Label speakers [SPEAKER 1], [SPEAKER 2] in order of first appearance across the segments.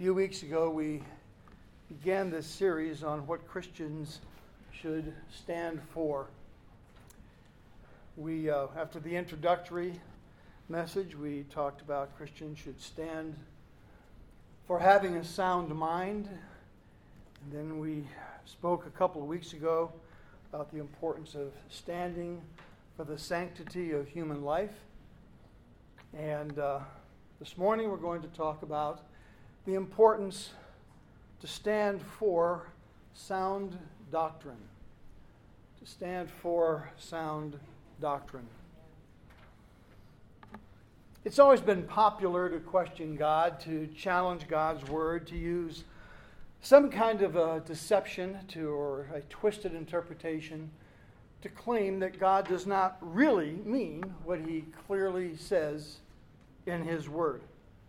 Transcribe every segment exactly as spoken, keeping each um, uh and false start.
[SPEAKER 1] few weeks ago, we began this series on what Christians should stand for. We, uh, after the introductory message, we talked about Christians should stand for having a sound mind. And then we spoke a couple of weeks ago about the importance of standing for the sanctity of human life. And uh, this morning we're going to talk about the importance to stand for sound doctrine. To stand for sound doctrine. It's always been popular to question God, to challenge God's word, to use some kind of a deception to or a twisted interpretation to claim that God does not really mean what he clearly says in his word.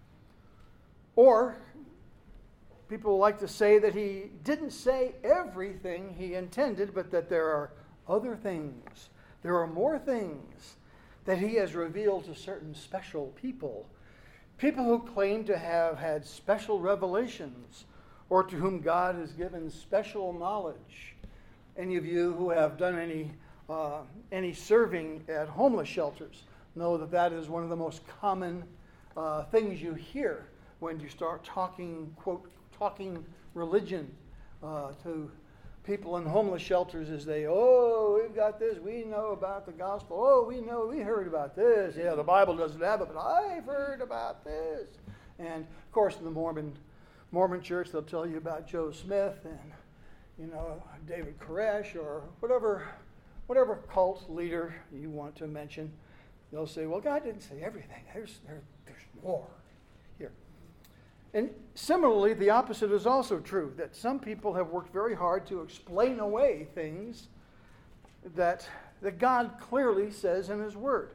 [SPEAKER 1] Or people like to say that he didn't say everything he intended, but that there are other things. There are more things that he has revealed to certain special people. People who claim to have had special revelations or to whom God has given special knowledge. Any of you who have done any uh, any serving at homeless shelters know that that is one of the most common uh, things you hear when you start talking, quote, talking religion uh, to people in homeless shelters is they, oh, we've got this, we know about the gospel, oh, we know, we heard about this. Yeah, the Bible doesn't have it, but I've heard about this. And, of course, in the Mormon Mormon church, they'll tell you about Joe Smith and, you know, David Koresh or whatever whatever cult leader you want to mention. They'll say, well, God didn't say everything. There's, there, there's more here. And similarly, the opposite is also true, that some people have worked very hard to explain away things that, that God clearly says in his word.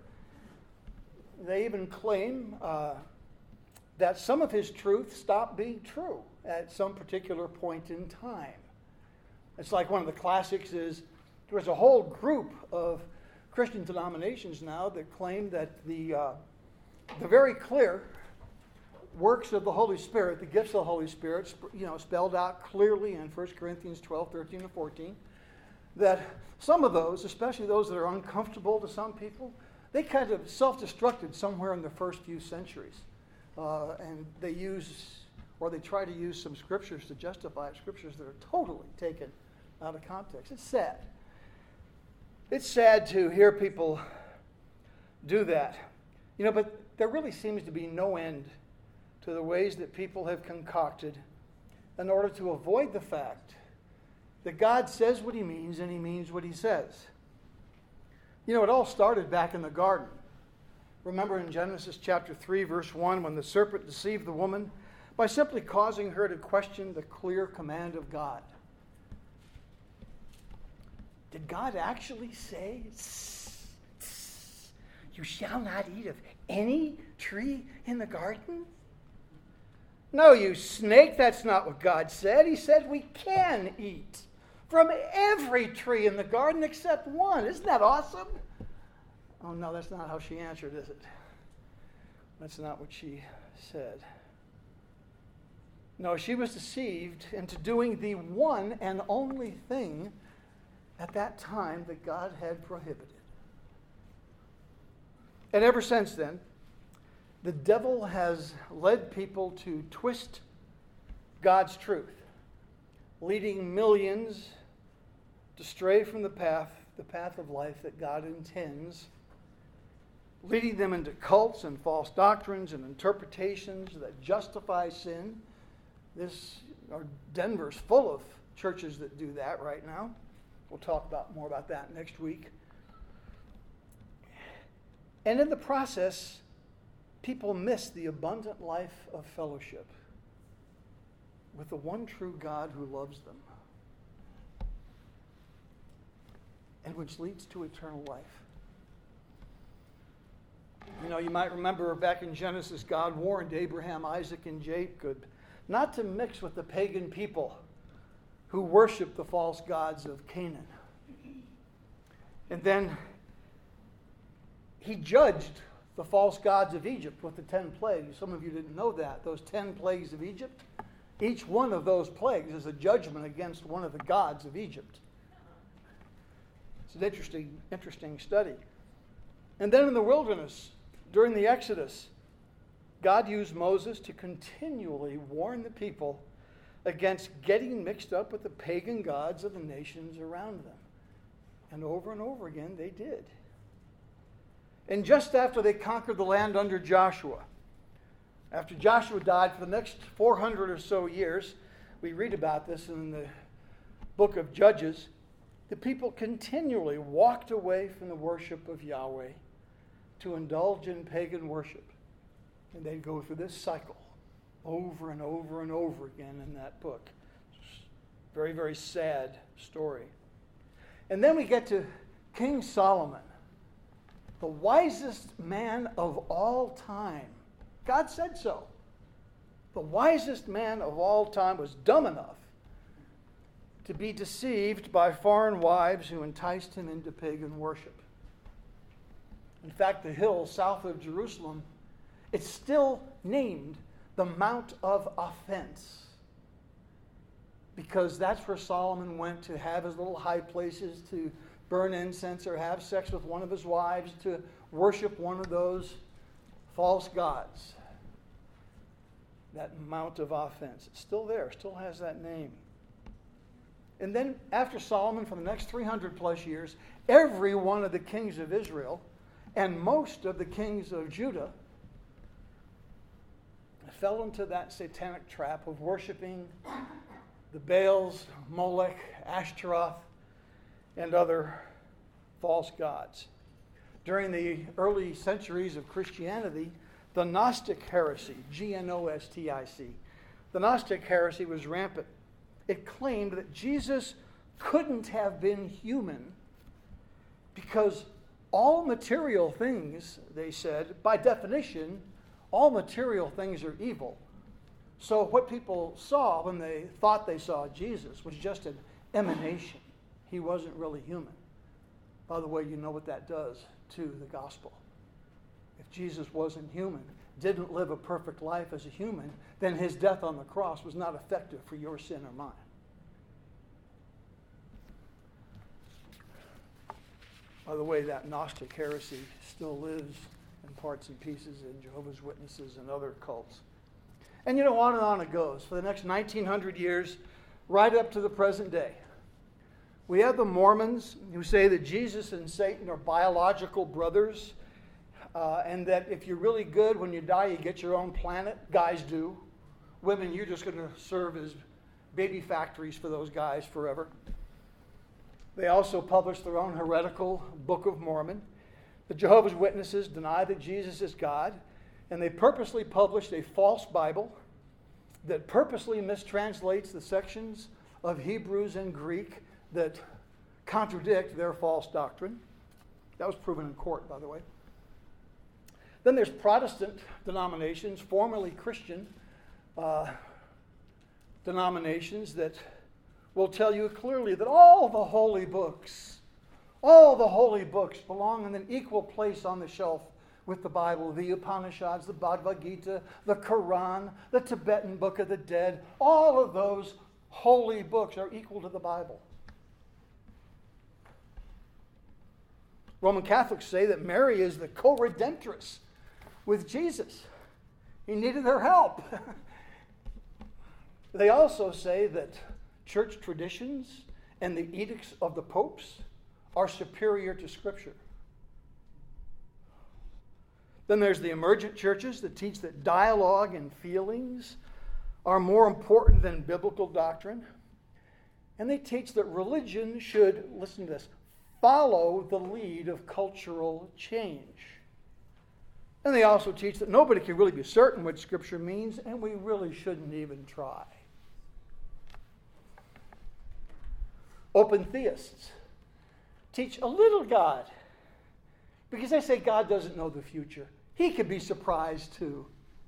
[SPEAKER 1] They even claim uh, that some of his truth stopped being true at some particular point in time. It's like one of the classics is there's a whole group of Christian denominations now that claim that the uh, the very clear works of the Holy Spirit, the gifts of the Holy Spirit, you know, spelled out clearly in First Corinthians twelve, thirteen, and fourteen, that some of those, especially those that are uncomfortable to some people, they kind of self-destructed somewhere in the first few centuries. Uh, and they use, or they try to use some scriptures to justify it, scriptures that are totally taken out of context. It's sad. It's sad to hear people do that. You know, but there really seems to be no end to the ways that people have concocted in order to avoid the fact that God says what he means and he means what he says. You know, it all started back in the garden. Remember in Genesis chapter three, verse one, when the serpent deceived the woman by simply causing her to question the clear command of God. Did God actually say, you shall not eat of any tree in the garden? No, you snake, that's not what God said. He said we can eat from every tree in the garden except one. Isn't that awesome? Oh, no, that's not how she answered, is it? That's not what she said. No, she was deceived into doing the one and only thing at that time that God had prohibited. And ever since then, the devil has led people to twist God's truth, leading millions to stray from the path, the path of life that God intends, leading them into cults and false doctrines and interpretations that justify sin. This, or Denver's full of churches that do that right now. We'll talk about more about that next week. And in the process, people miss the abundant life of fellowship with the one true God who loves them, and which leads to eternal life. You know, you might remember back in Genesis, God warned Abraham, Isaac, and Jacob not to mix with the pagan people who worship the false gods of Canaan. And then he judged the false gods of Egypt with the ten plagues. Some of you didn't know that. Those ten plagues of Egypt Each one of those plagues is a judgment against one of the gods of Egypt. It's an interesting, interesting study. And then in the wilderness, during the Exodus, God used Moses to continually warn the people against getting mixed up with the pagan gods of the nations around them. And over and over again, they did. And just after they conquered the land under Joshua, after Joshua died, for the next four hundred or so years, we read about this in the book of Judges, the people continually walked away from the worship of Yahweh to indulge in pagan worship. And they'd go through this cycle over and over and over again in that book. Very, very sad story. And then we get to King Solomon, the wisest man of all time. God said so. The wisest man of all time was dumb enough to be deceived by foreign wives who enticed him into pagan worship. In fact, the hill south of Jerusalem, it's still named the Mount of Offense, because that's where Solomon went to have his little high places to burn incense or have sex with one of his wives, to worship one of those false gods. That Mount of Offense. It's still there, still has that name. And then after Solomon, for the next three hundred plus years, every one of the kings of Israel and most of the kings of Judah fell into that satanic trap of worshiping the Baals, Molech, Ashtaroth, and other false gods. During the early centuries of Christianity, the Gnostic heresy, G N O S T I C, the Gnostic heresy was rampant. It claimed that Jesus couldn't have been human because all material things, they said, by definition, all material things are evil. So what people saw when they thought they saw Jesus was just an emanation. He wasn't really human. By the way, you know what that does to the gospel. If Jesus wasn't human, didn't live a perfect life as a human, then his death on the cross was not effective for your sin or mine. By the way, that Gnostic heresy still lives in parts and pieces in Jehovah's Witnesses and other cults. And you know, on and on it goes. For the next nineteen hundred years, right up to the present day, we have the Mormons who say that Jesus and Satan are biological brothers, uh, and that if you're really good, when you die, you get your own planet. Guys do. Women, you're just going to serve as baby factories for those guys forever. They also publish their own heretical Book of Mormon. The Jehovah's Witnesses deny that Jesus is God, and they purposely published a false Bible that purposely mistranslates the sections of Hebrews and Greek that contradict their false doctrine. That was proven in court, by the way. Then there's Protestant denominations, formerly Christian uh, denominations, that will tell you clearly that all the holy books, all the holy books belong in an equal place on the shelf with the Bible. The Upanishads, the Bhagavad Gita, the Quran, the Tibetan Book of the Dead, all of those holy books are equal to the Bible. Roman Catholics say that Mary is the co-redemptress with Jesus. He needed her help. They also say that church traditions and the edicts of the popes are superior to Scripture. Then there's the emergent churches that teach that dialogue and feelings are more important than biblical doctrine. And they teach that religion should, listen to this, follow the lead of cultural change. And they also teach that nobody can really be certain what Scripture means, and we really shouldn't even try. Open theists teach a little God, because they say God doesn't know the future. He could be surprised too.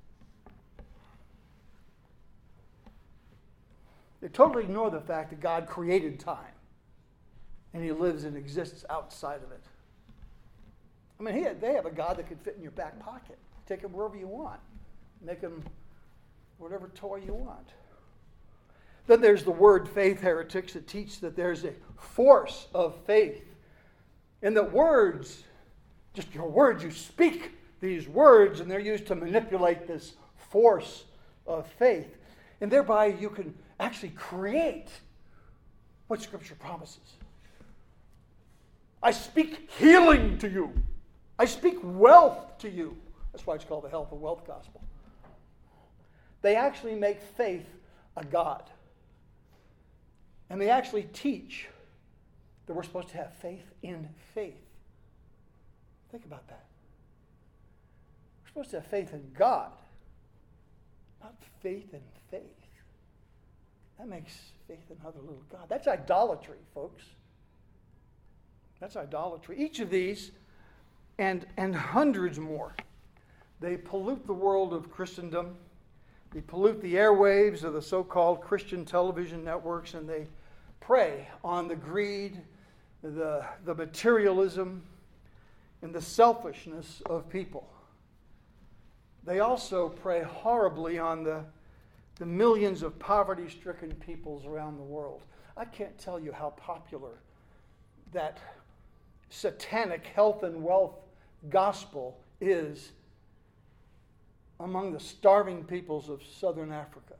[SPEAKER 1] They totally ignore the fact that God created time and he lives and exists outside of it. I mean, he had, they have a God that could fit in your back pocket. Take him wherever you want. Make him whatever toy you want. Then there's the word faith heretics that teach that there's a force of faith. And that words, just your words, you speak these words, and they're used to manipulate this force of faith. And thereby you can actually create what Scripture promises. I speak healing to you. I speak wealth to you. That's why it's called the health and wealth gospel. They actually make faith a god. And they actually teach that we're supposed to have faith in faith. Think about that. We're supposed to have faith in God, not faith in faith. That makes faith in another little god. That's idolatry, folks. That's idolatry. Each of these, and, and hundreds more, they pollute the world of Christendom. They pollute the airwaves of the so-called Christian television networks, and they prey on the greed, the, the materialism, and the selfishness of people. They also prey horribly on the, the millions of poverty-stricken peoples around the world. I can't tell you how popular that satanic health and wealth gospel is among the starving peoples of southern Africa.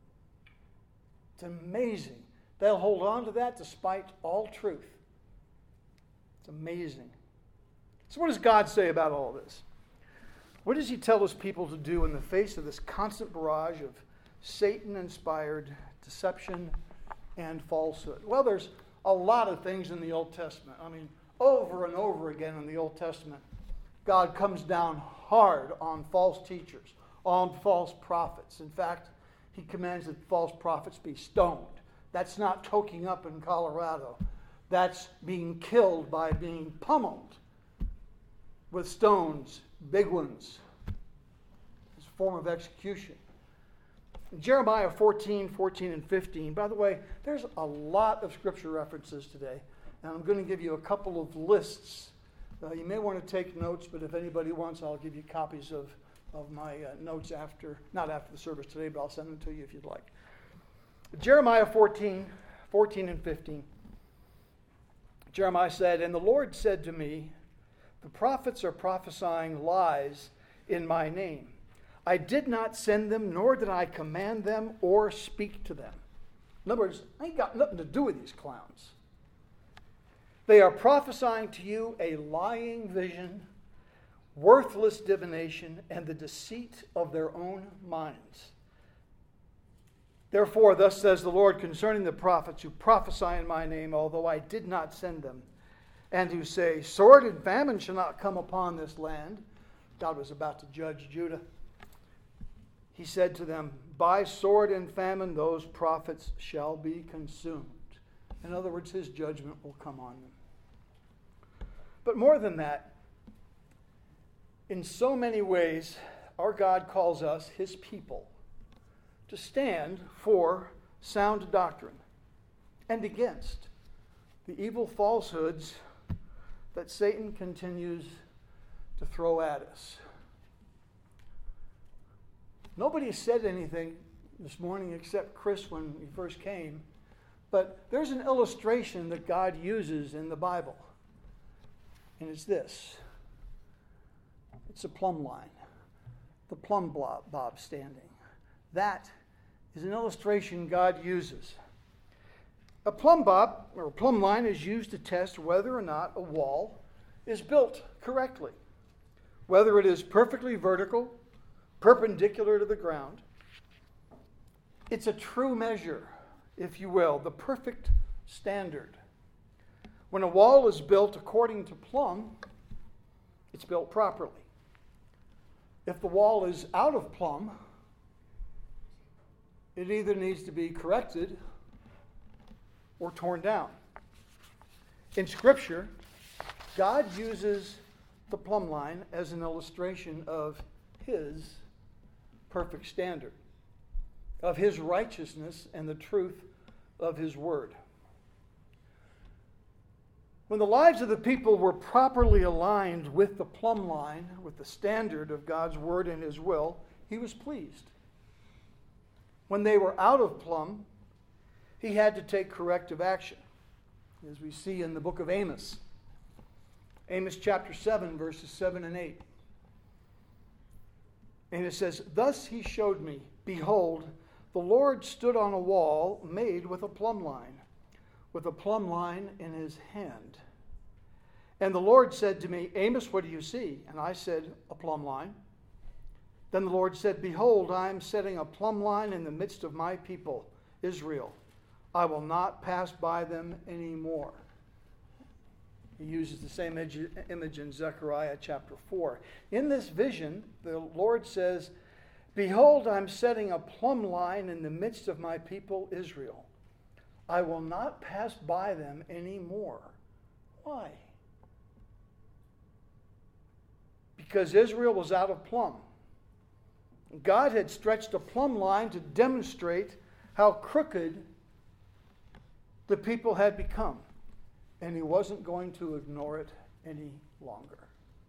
[SPEAKER 1] It's amazing. They'll hold on to that despite all truth. It's amazing. So what does God say about all this? What does he tell his people to do in the face of this constant barrage of Satan-inspired deception and falsehood? Well, there's a lot of things in the Old Testament. I mean, over and over again in the Old Testament, God comes down hard on false teachers, on false prophets. In fact, he commands that false prophets be stoned. That's not toking up in Colorado. That's being killed by being pummeled with stones, big ones. It's a form of execution. In Jeremiah fourteen, fourteen, and fifteen, by the way, there's a lot of scripture references today, and I'm going to give you a couple of lists. Uh, you may want to take notes, but if anybody wants, I'll give you copies of, of my uh, notes after, not after the service today, but I'll send them to you if you'd like. Jeremiah fourteen, fourteen, and fifteen. Jeremiah said, "And the Lord said to me, the prophets are prophesying lies in my name. I did not send them, nor did I command them or speak to them." In other words, I ain't got nothing to do with these clowns. "They are prophesying to you a lying vision, worthless divination, and the deceit of their own minds. Therefore, thus says the Lord concerning the prophets who prophesy in my name, although I did not send them, and who say, sword and famine shall not come upon this land." God was about to judge Judah. He said to them, "By sword and famine those prophets shall be consumed." In other words, his judgment will come on them. But more than that, in so many ways, our God calls us, his people, to stand for sound doctrine and against the evil falsehoods that Satan continues to throw at us. Nobody has said anything this morning except Chris when he first came, but there's an illustration that God uses in the Bible, and it's this. It's a plumb line, the plumb bob standing. That is an illustration God uses. A plumb bob, or a plumb line, is used to test whether or not a wall is built correctly, whether it is perfectly vertical, perpendicular to the ground. It's a true measure, if you will, the perfect standard. When a wall is built according to plumb, it's built properly. If the wall is out of plumb, it either needs to be corrected or torn down. In Scripture, God uses the plumb line as an illustration of his perfect standard, of his righteousness and the truth of his word. When the lives of the people were properly aligned with the plumb line, with the standard of God's word and his will, he was pleased. When they were out of plumb, he had to take corrective action, as we see in the book of Amos. Amos chapter seven, verses seven and eight. And it says, "Thus he showed me, behold, the Lord stood on a wall made with a plumb line, with a plumb line in his hand. And the Lord said to me, Amos, what do you see? And I said, a plumb line. Then the Lord said, Behold, I am setting a plumb line in the midst of my people, Israel. I will not pass by them anymore." He uses the same image in Zechariah chapter four. In this vision, the Lord says, "Behold, I'm setting a plumb line in the midst of my people, Israel. I will not pass by them anymore." Why? Because Israel was out of plumb. God had stretched a plumb line to demonstrate how crooked the people had become. And he wasn't going to ignore it any longer.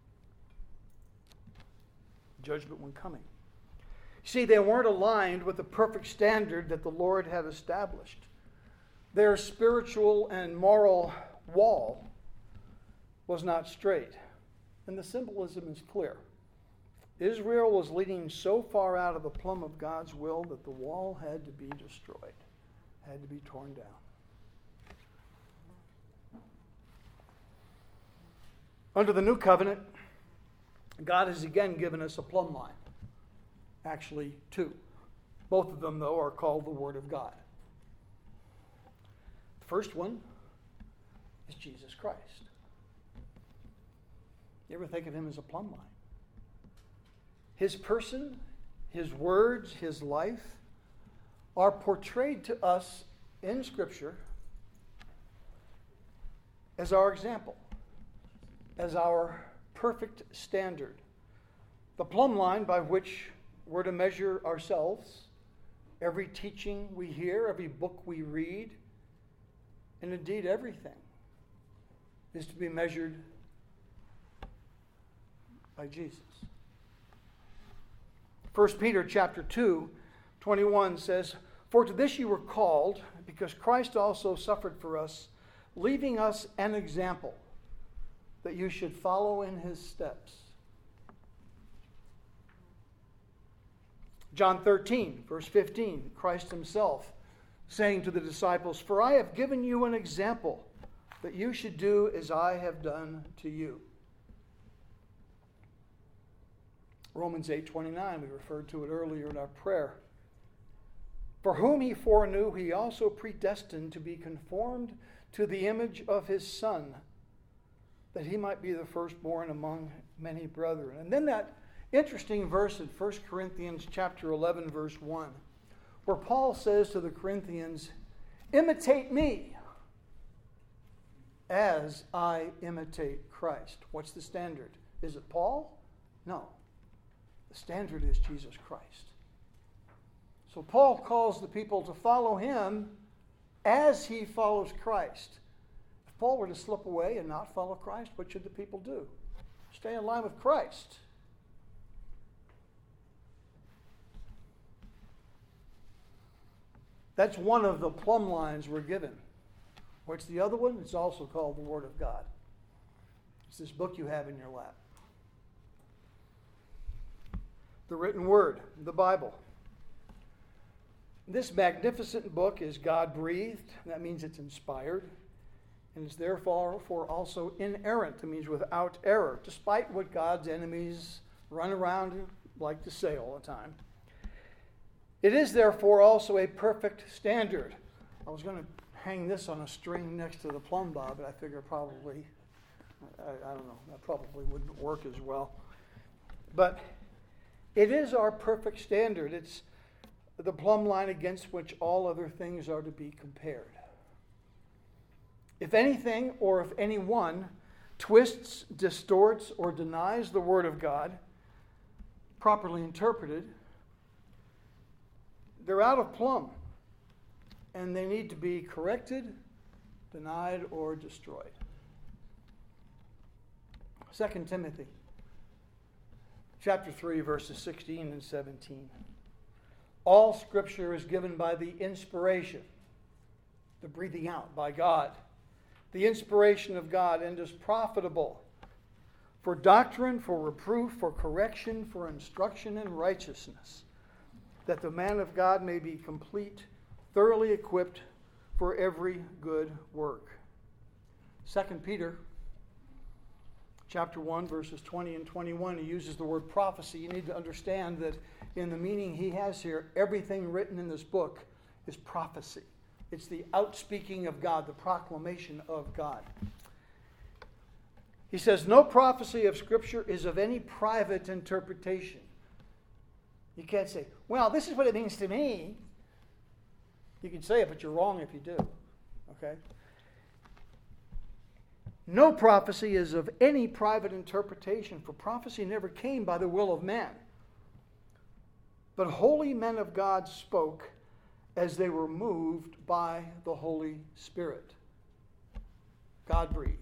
[SPEAKER 1] Judgment was coming. See, they weren't aligned with the perfect standard that the Lord had established. Their spiritual and moral wall was not straight. And the symbolism is clear. Israel was leaning so far out of the plumb of God's will that the wall had to be destroyed, had to be torn down. Under the new covenant, God has again given us a plumb line. Actually, two. Both of them, though, are called the Word of God. The first one is Jesus Christ. You ever think of him as a plumb line? His person, his words, his life are portrayed to us in Scripture as our example, as our perfect standard, the plumb line by which we're to measure ourselves, every teaching we hear, every book we read, and indeed everything is to be measured by Jesus. First Peter chapter two, twenty-one says, "For to this you were called, because Christ also suffered for us, leaving us an example, that you should follow in his steps." John thirteen, verse fifteen, Christ himself saying to the disciples, "For I have given you an example, that you should do as I have done to you." Romans eight twenty-nine, we referred to it earlier in our prayer. "For whom he foreknew, he also predestined to be conformed to the image of his Son, that he might be the firstborn among many brethren." And then that interesting verse in First Corinthians chapter eleven, verse one, where Paul says to the Corinthians, "Imitate me as I imitate Christ." What's the standard? Is it Paul? No. The standard is Jesus Christ. So Paul calls the people to follow him as he follows Christ. If Paul were to slip away and not follow Christ, what should the people do? Stay in line with Christ. That's one of the plumb lines we're given. What's the other one? It's also called the Word of God. It's this book you have in your lap. The written Word, the Bible. This magnificent book is God-breathed. That means it's inspired. And it's therefore also inerrant. That means without error, despite what God's enemies run around and like to say all the time. It is therefore also a perfect standard. I was going to hang this on a string next to the plumb bob, but I figure probably, I, I don't know, that probably wouldn't work as well. But it is our perfect standard. It's the plumb line against which all other things are to be compared. If anything or if anyone twists, distorts, or denies the Word of God, properly interpreted, they're out of plumb, and they need to be corrected, denied, or destroyed. Second Timothy chapter three, verses sixteen and seventeen. All Scripture is given by the inspiration the breathing out by God, the inspiration of God, and is profitable for doctrine, for reproof, for correction, for instruction in righteousness, that the man of God may be complete, thoroughly equipped for every good work. Second Peter chapter one, verses twenty and twenty-one, he uses the word prophecy. You need to understand that in the meaning he has here, everything written in this book is prophecy. It's the outspeaking of God, the proclamation of God. He says, no prophecy of Scripture is of any private interpretation. You can't say, well, this is what it means to me. You can say it, but you're wrong if you do. Okay? No prophecy is of any private interpretation, for prophecy never came by the will of man. But holy men of God spoke as they were moved by the Holy Spirit. God breathed.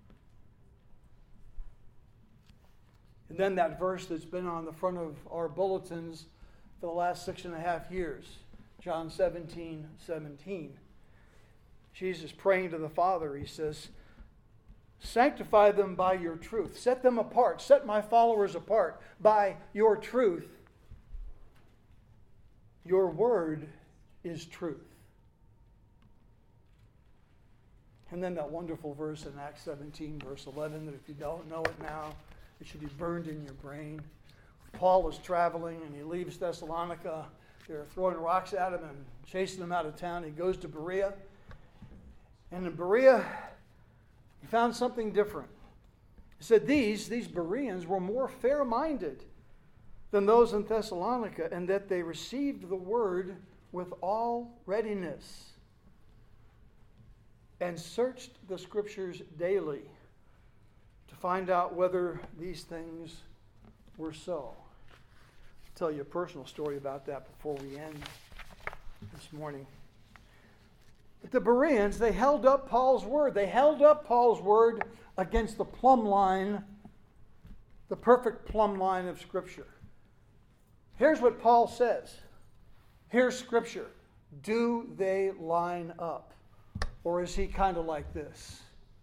[SPEAKER 1] And then that verse that's been on the front of our bulletins for the last six and a half years, John seventeen seventeen. Jesus praying to the Father, he says, sanctify them by your truth. Set them apart. Set my followers apart by your truth. Your word is truth. And then that wonderful verse in Acts seventeen, verse eleven, that if you don't know it now, it should be burned in your brain. Paul is traveling and he leaves Thessalonica. They're throwing rocks at him and chasing him out of town. He goes to Berea. And in Berea, he found something different. He said these, these Bereans were more fair-minded than those in Thessalonica, and that they received the word with all readiness and searched the Scriptures daily to find out whether these things were so. I'll tell you a personal story about that before we end this morning. But the Bereans, they held up Paul's word. They held up Paul's word against the plumb line, the perfect plumb line of Scripture. Here's what Paul says. Here's Scripture. Do they line up? Or is he kind of like this?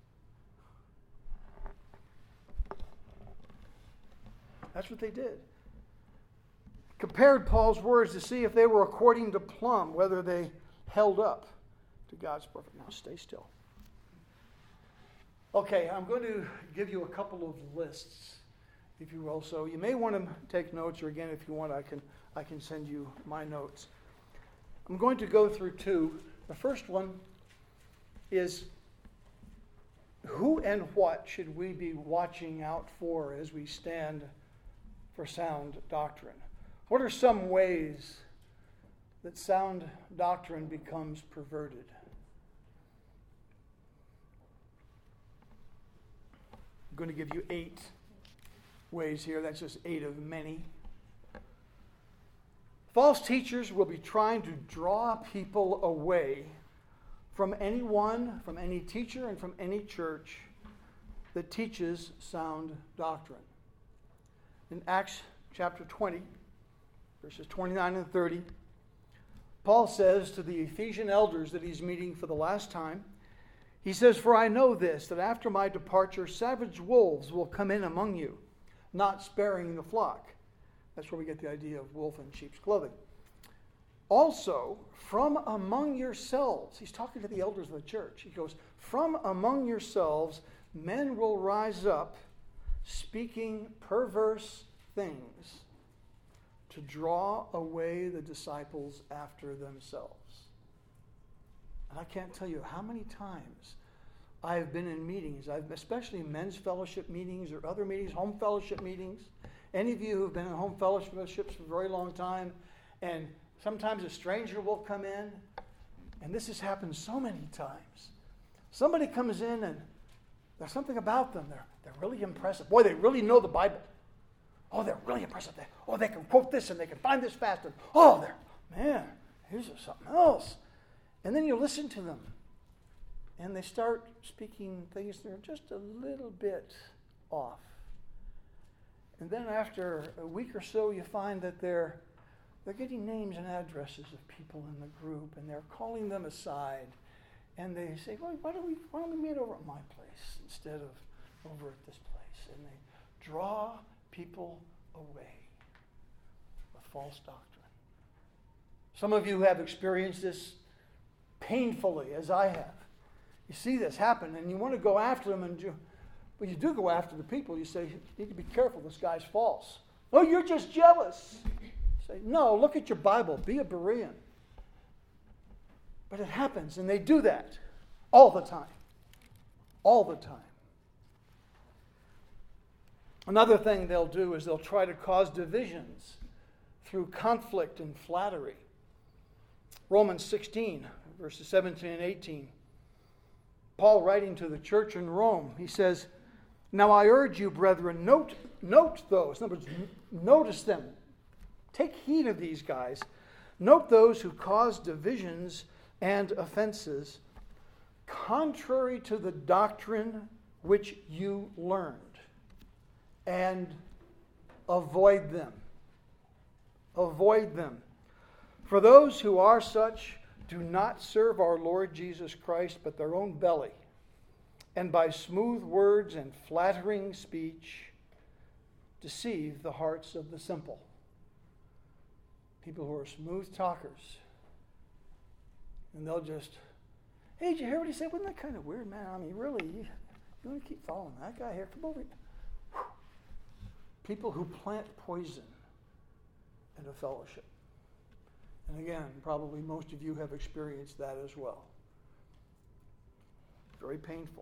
[SPEAKER 1] That's what they did. Compared Paul's words to see if they were according to plumb, whether they held up to God's perfect. Now stay still. Okay, I'm going to give you a couple of lists, if you will. So you may want to take notes, or again, if you want, I can I can send you my notes. I'm going to go through two. The first one is, who and what should we be watching out for as we stand for sound doctrine? What are some ways that sound doctrine becomes perverted? I'm going to give you eight ways here. That's just eight of many. False teachers will be trying to draw people away from anyone, from any teacher, and from any church that teaches sound doctrine. In Acts chapter twenty, verses twenty-nine and thirty, Paul says to the Ephesian elders that he's meeting for the last time, he says, for I know this, that after my departure, savage wolves will come in among you, not sparing the flock. That's where we get the idea of wolf in sheep's clothing. Also, from among yourselves, he's talking to the elders of the church. He goes, from among yourselves, men will rise up, speaking perverse things to draw away the disciples after themselves. And I can't tell you how many times I have been in meetings, I've, especially men's fellowship meetings or other meetings, home fellowship meetings. Any of you who have been in home fellowships for a very long time, and sometimes a stranger will come in, and this has happened so many times. Somebody comes in and there's something about them. They're, they're really impressive. Boy, they really know the Bible. Oh, they're really impressive. They, oh, they can quote this and they can find this fast. And, oh, they're, man, here's something else. And then you listen to them, and they start speaking things that are just a little bit off. And then after a week or so, you find that they're they're getting names and addresses of people in the group, and they're calling them aside, And they say, well, why don't we why don't we meet over at my place instead of over at this place? And they draw people away with false doctrine. Some of you have experienced this painfully, as I have. You see this happen, and you want to go after them, and you, but you do go after the people. You say, you need to be careful, this guy's false. Oh, you're just jealous. You say, no, look at your Bible. Be a Berean. But it happens, and they do that all the time. All the time. Another thing they'll do is they'll try to cause divisions through conflict and flattery. Romans sixteen, verses seventeen and eighteen. Paul, writing to the church in Rome, he says, now I urge you, brethren, note, note those. In other words, notice them. Take heed of these guys. Note those who cause divisions and offenses contrary to the doctrine which you learned, and avoid them. Avoid them. For those who are such do not serve our Lord Jesus Christ, but their own belly, and by smooth words and flattering speech deceive the hearts of the simple. People who are smooth talkers. And they'll just, hey, did you hear what he said? Wasn't that kind of weird, man? I mean, really, you, you want to keep following that guy here? Come over here. Whew. People who plant poison in a fellowship. And again, probably most of you have experienced that as well. Very painful.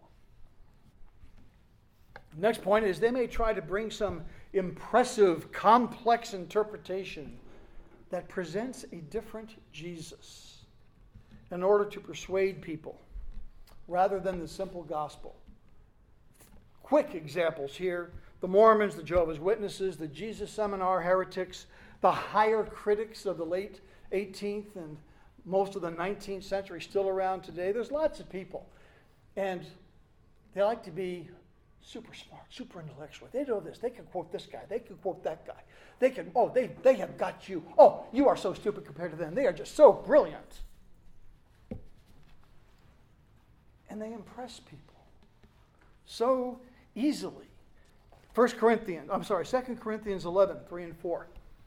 [SPEAKER 1] Next point is they may try to bring some impressive, complex interpretation that presents a different Jesus in order to persuade people rather than the simple gospel. Quick examples here. The Mormons, the Jehovah's Witnesses, the Jesus Seminar heretics, the higher critics of the late eighteenth and most of the nineteenth century still around today. There's lots of people. And they like to be super smart, super intellectual. They know this. They can quote this guy. They can quote that guy. They can, oh, they, they have got you. Oh, you are so stupid compared to them. They are just so brilliant. And they impress people so easily. First Corinthians, I'm sorry, Second Corinthians eleven, three and four.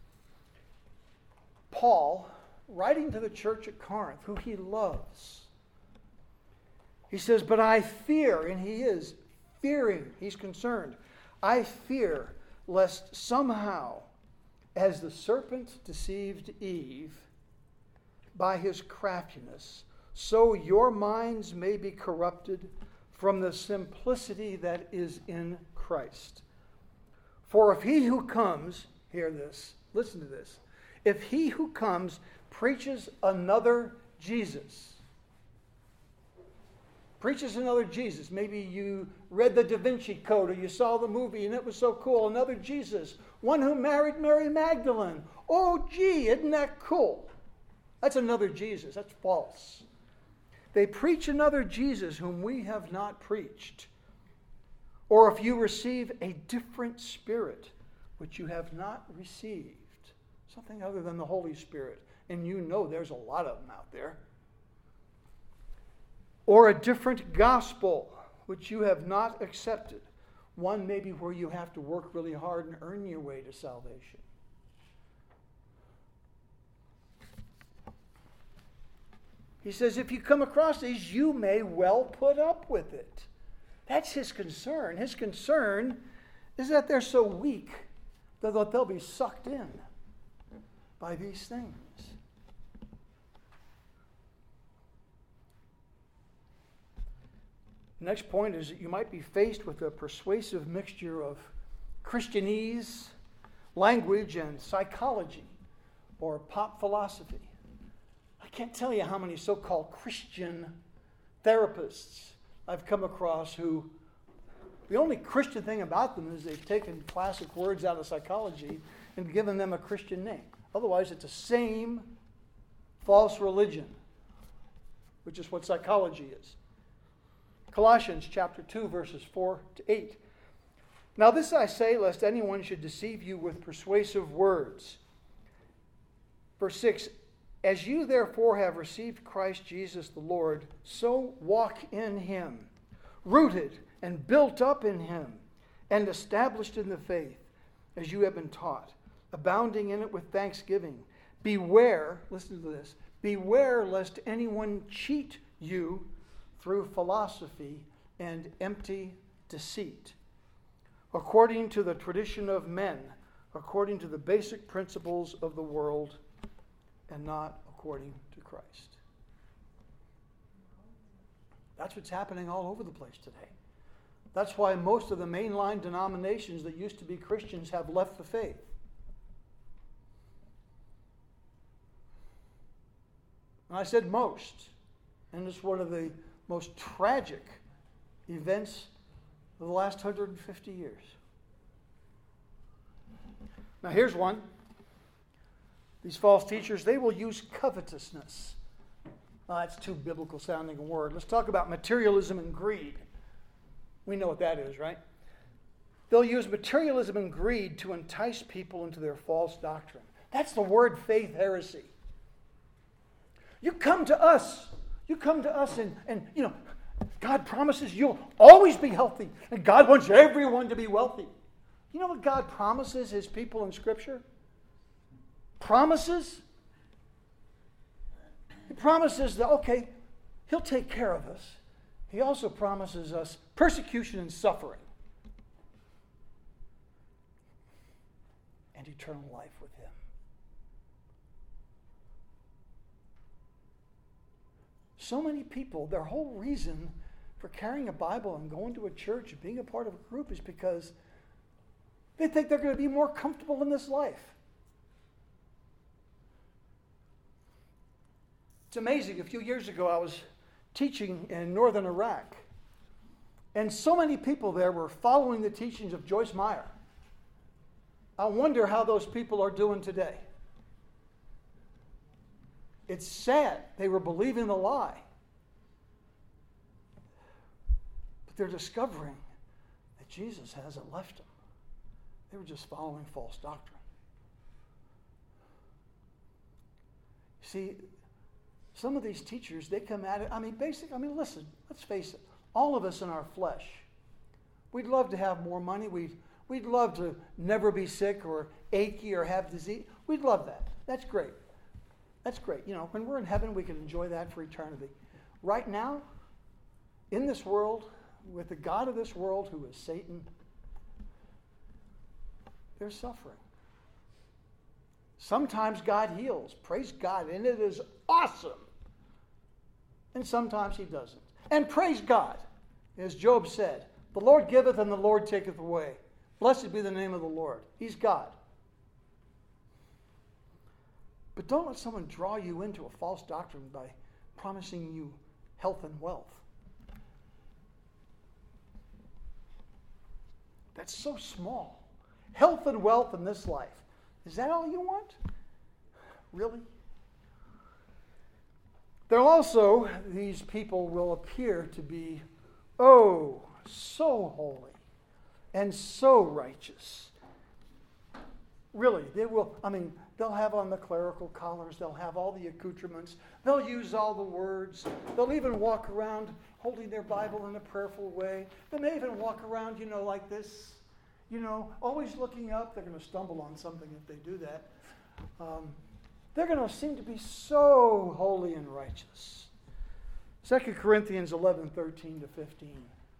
[SPEAKER 1] Paul, writing to the church at Corinth, who he loves, he says, but I fear, and he is fearing, he's concerned, I fear lest somehow, as the serpent deceived Eve by his craftiness, so your minds may be corrupted from the simplicity that is in Christ. For if he who comes, hear this, listen to this, if he who comes preaches another Jesus, preaches another Jesus, maybe you read the Da Vinci Code or you saw the movie and it was so cool, another Jesus, one who married Mary Magdalene. Oh, gee, isn't that cool? That's another Jesus. That's false. They preach another Jesus whom we have not preached. Or if you receive a different spirit which you have not received, something other than the Holy Spirit, and you know there's a lot of them out there, or a different gospel which you have not accepted, one maybe where you have to work really hard and earn your way to salvation. He says, if you come across these, you may well put up with it. That's his concern. His concern is that they're so weak that they'll be sucked in by these things. Next point is that you might be faced with a persuasive mixture of Christianese, language, and psychology, or pop philosophy. I can't tell you how many so-called Christian therapists I've come across who, the only Christian thing about them is they've taken classic words out of psychology and given them a Christian name. Otherwise, it's the same false religion, which is what psychology is. Colossians chapter two, verses four to eight. Now this I say, lest anyone should deceive you with persuasive words. Verse six, As you therefore have received Christ Jesus the Lord, so walk in him, rooted and built up in him, and established in the faith, as you have been taught, abounding in it with thanksgiving. Beware, listen to this, beware lest anyone cheat you through philosophy and empty deceit, according to the tradition of men, according to the basic principles of the world, and not according to Christ. That's what's happening all over the place today. That's why most of the mainline denominations that used to be Christians have left the faith. And I said most, and it's one of the most tragic events of the last one hundred fifty years. Now here's one. These false teachers, they will use covetousness. Oh, that's too biblical sounding a word. Let's talk about materialism and greed. We know what that is, right? They'll use materialism and greed to entice people into their false doctrine. That's the word faith heresy. You come to us. You come to us and, and, you know, God promises you'll always be healthy. And God wants everyone to be wealthy. You know what God promises his people in Scripture? Promises? He promises that, okay, he'll take care of us. He also promises us persecution and suffering. And eternal life with him. So many people, their whole reason for carrying a Bible and going to a church and being a part of a group is because they think they're going to be more comfortable in this life. It's amazing. A few years ago, I was teaching in northern Iraq, and so many people there were following the teachings of Joyce Meyer. I wonder how those people are doing today. It's sad. They were believing the lie. But they're discovering that Jesus hasn't left them. They were just following false doctrine. See, some of these teachers, they come at it, I mean, basically, I mean, listen, let's face it. All of us in our flesh, we'd love to have more money. We'd, we'd love to never be sick or achy or have disease. We'd love that. That's great. That's great. You know, when we're in heaven, we can enjoy that for eternity. Right now, in this world, with the God of this world, who is Satan, there's suffering. Sometimes God heals. Praise God. And it is awesome. And sometimes he doesn't. And praise God. As Job said, the Lord giveth and the Lord taketh away. Blessed be the name of the Lord. He's God. But don't let someone draw you into a false doctrine by promising you health and wealth. That's so small. Health and wealth in this life. Is that all you want? Really? There also, these people will appear to be, oh, so holy and so righteous. Really, they will, I mean, they'll have on the clerical collars, they'll have all the accoutrements, they'll use all the words, they'll even walk around holding their Bible in a prayerful way. They may even walk around, you know, like this, you know, always looking up. They're going to stumble on something if they do that. Um, they're going to seem to be so holy and righteous. Second Corinthians eleven, thirteen to fifteen.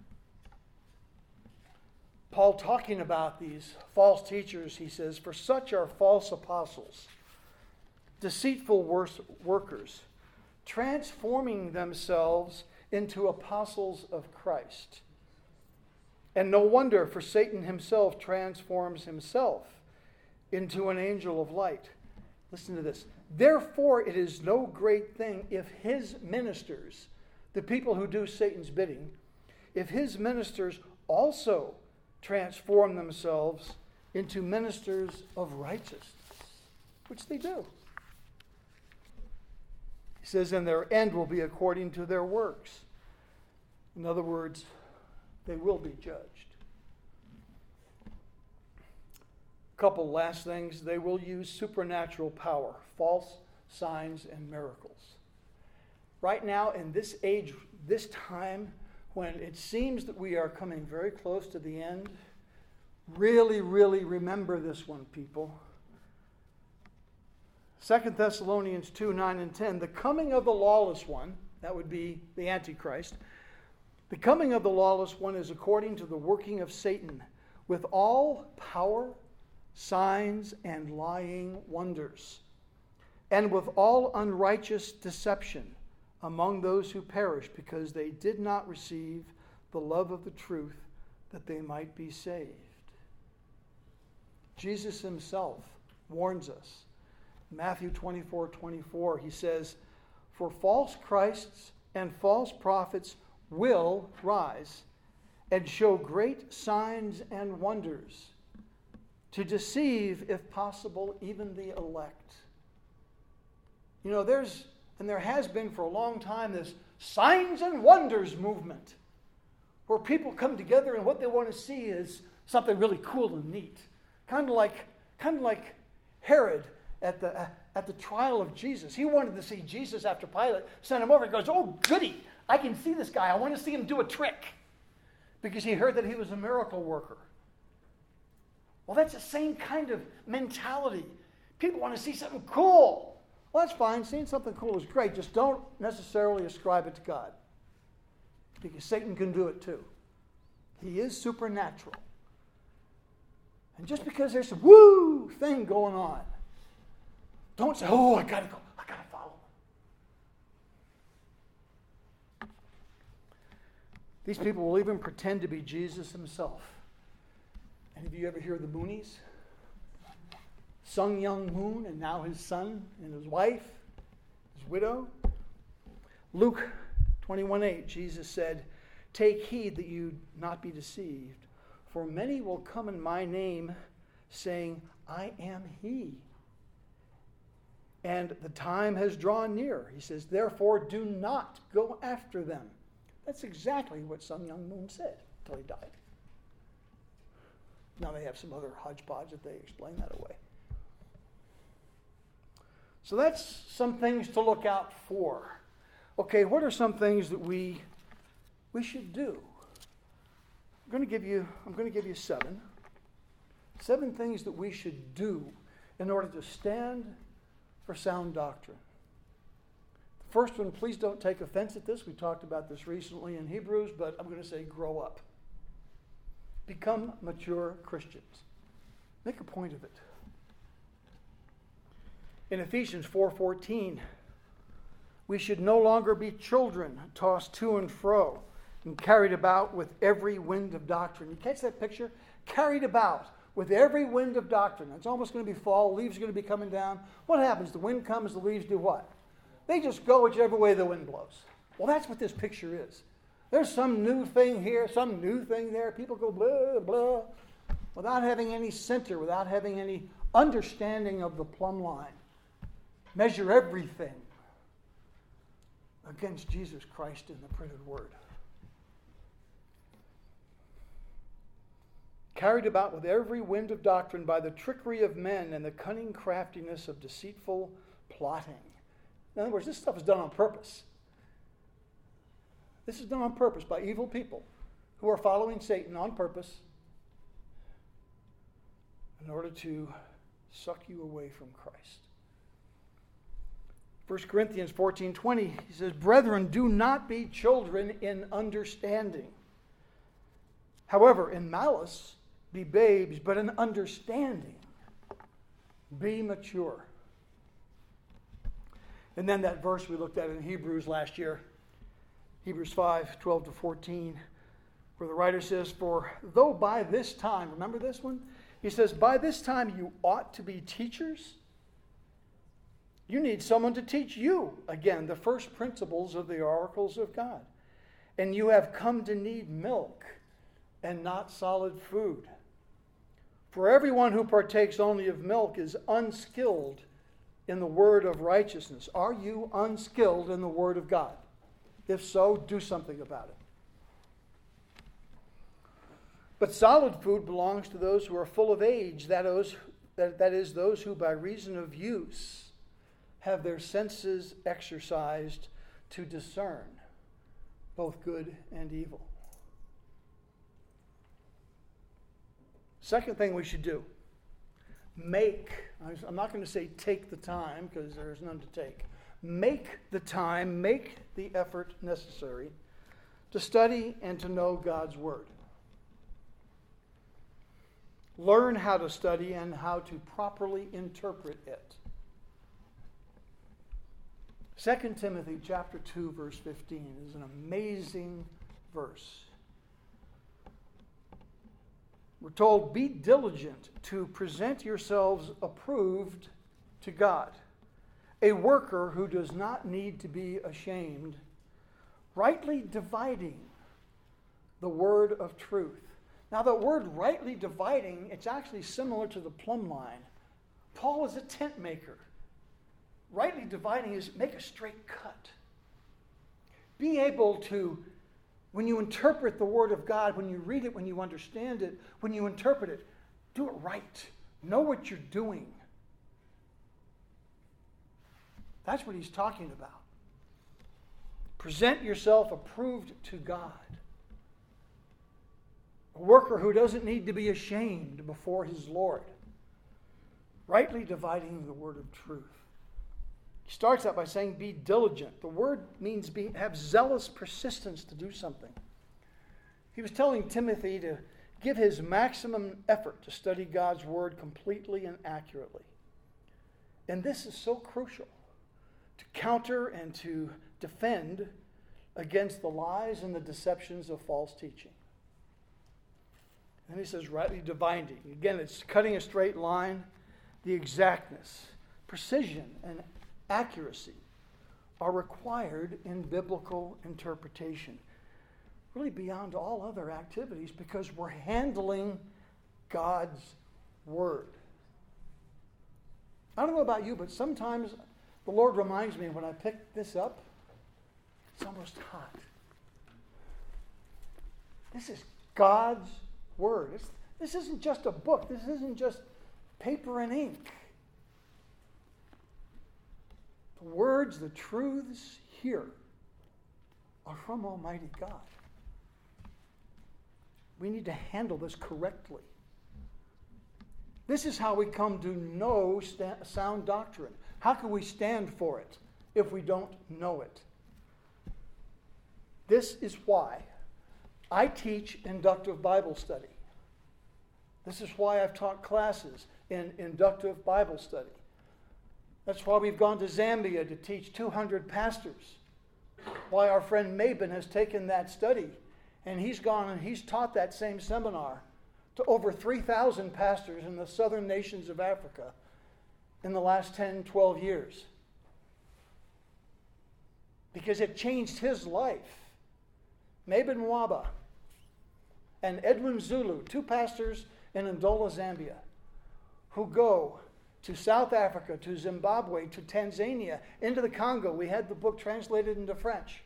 [SPEAKER 1] Paul talking about these false teachers, he says, for such are false apostles, deceitful workers, transforming themselves into apostles of Christ. And no wonder, for Satan himself transforms himself into an angel of light. Listen to this. Therefore, it is no great thing if his ministers, the people who do Satan's bidding, if his ministers also transform themselves into ministers of righteousness, which they do. He says, and their end will be according to their works. In other words, they will be judged. A couple last things. They will use supernatural power, false signs, and miracles. Right now, in this age, this time, when it seems that we are coming very close to the end, really, really remember this one, people. Second Thessalonians two, nine and ten, the coming of the lawless one, that would be the Antichrist, the coming of the lawless one is according to the working of Satan, with all power, signs, and lying wonders, and with all unrighteous deception among those who perish, because they did not receive the love of the truth, that they might be saved. Jesus himself warns us. Matthew twenty-four, twenty-four, he says, for false Christs and false prophets will rise and show great signs and wonders to deceive, if possible, even the elect. You know, there's, and there has been for a long time, this signs and wonders movement where people come together and what they want to see is something really cool and neat. Kind of like, kind of like Herod at the, uh, at the trial of Jesus. He wanted to see Jesus after Pilate sent him over. He goes, oh, goody, I can see this guy. I want to see him do a trick. Because he heard that he was a miracle worker. Well, that's the same kind of mentality. People want to see something cool. Well, that's fine. Seeing something cool is great. Just don't necessarily ascribe it to God. Because Satan can do it too. He is supernatural. And just because there's a woo thing going on, don't say, oh, I got to go. I got to follow. These people will even pretend to be Jesus himself. Any of you ever hear of the Moonies? Sung Young Moon, and now his son and his wife, his widow. Luke twenty-one eight, Jesus said, take heed that you not be deceived, for many will come in my name, saying, I am he. And the time has drawn near. He says, therefore do not go after them. That's exactly what Sung Young Moon said until he died. Now they have some other hodgepodge that they explain that away. So that's some things to look out for. Okay, what are some things that we we should do? I'm going to give you I'm going to give you seven. Seven things that we should do in order to stand for sound doctrine. The first one, please don't take offense at this. We talked about this recently in Hebrews, but I'm going to say grow up. Become mature Christians. Make a point of it. In Ephesians four fourteen, we should no longer be children tossed to and fro and carried about with every wind of doctrine. You catch that picture? Carried about with every wind of doctrine. It's almost going to be fall. Leaves are going to be coming down. What happens? The wind comes, the leaves do what? They just go whichever way the wind blows. Well, that's what this picture is. There's some new thing here, some new thing there. People go blah, blah, without having any center, without having any understanding of the plumb line. Measure everything against Jesus Christ in the printed word. Carried about with every wind of doctrine by the trickery of men and the cunning craftiness of deceitful plotting. In other words, this stuff is done on purpose. This is done on purpose by evil people who are following Satan on purpose in order to suck you away from Christ. First Corinthians fourteen twenty, he says, brethren, do not be children in understanding. However, in malice, be babes, but in understanding, be mature. And then that verse we looked at in Hebrews last year, Hebrews five, twelve to fourteen, where the writer says, for though by this time, remember this one? He says, by this time you ought to be teachers. You need someone to teach you, again, the first principles of the oracles of God. And you have come to need milk and not solid food. For everyone who partakes only of milk is unskilled in the word of righteousness. Are you unskilled in the word of God? If so, do something about it. But solid food belongs to those who are full of age, that is, that is those who by reason of use have their senses exercised to discern both good and evil. Second thing we should do, make, I'm not going to say take the time because there's none to take. Make the time, make the effort necessary to study and to know God's Word. Learn how to study and how to properly interpret it. Second Timothy chapter two, verse fifteen is an amazing verse. We're told, be diligent to present yourselves approved to God, a worker who does not need to be ashamed, rightly dividing the word of truth. Now, the word rightly dividing, it's actually similar to the plumb line. Paul is a tent maker. Rightly dividing is make a straight cut. Be able to, when you interpret the Word of God, when you read it, when you understand it, when you interpret it, do it right. Know what you're doing. That's what he's talking about. Present yourself approved to God. A worker who doesn't need to be ashamed before his Lord. Rightly dividing the word of truth. He starts out by saying, be diligent. The word means be, have zealous persistence to do something. He was telling Timothy to give his maximum effort to study God's word completely and accurately. And this is so crucial to counter and to defend against the lies and the deceptions of false teaching. And he says, rightly dividing. Again, it's cutting a straight line. The exactness, precision, and accuracy are required in biblical interpretation. Really beyond all other activities, because we're handling God's Word. I don't know about you, but sometimes the Lord reminds me when I pick this up, it's almost hot. This is God's Word. It's, this isn't just a book. This isn't just paper and ink. The words, the truths here are from Almighty God. We need to handle this correctly. This is how we come to know sta- sound doctrine. How can we stand for it if we don't know it? This is why I teach inductive Bible study. This is why I've taught classes in inductive Bible study. That's why we've gone to Zambia to teach two hundred pastors. Why our friend Mabin has taken that study, and he's gone and he's taught that same seminar to over three thousand pastors in the southern nations of Africa in the last ten, twelve years. Because it changed his life. Mabin Waba and Edwin Zulu, two pastors in Ndola, Zambia, who go to South Africa, to Zimbabwe, to Tanzania, into the Congo. We had the book translated into French.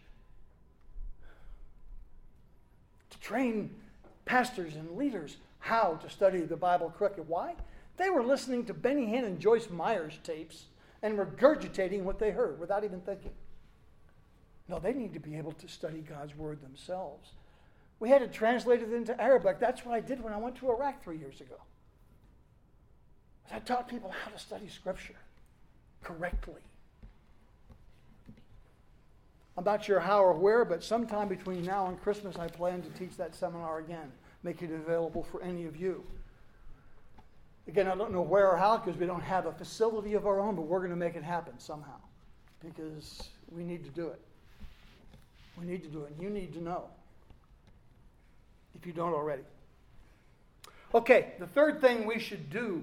[SPEAKER 1] To train pastors and leaders how to study the Bible correctly. Why? They were listening to Benny Hinn and Joyce Meyer's tapes and regurgitating what they heard without even thinking. No, they need to be able to study God's Word themselves. We had it translated into Arabic. That's what I did when I went to Iraq three years ago. I taught people how to study Scripture correctly. I'm not sure how or where, but sometime between now and Christmas, I plan to teach that seminar again, make it available for any of you. Again, I don't know where or how, because we don't have a facility of our own, but we're going to make it happen somehow, because we need to do it. We need to do it, and you need to know, if you don't already. Okay, the third thing we should do.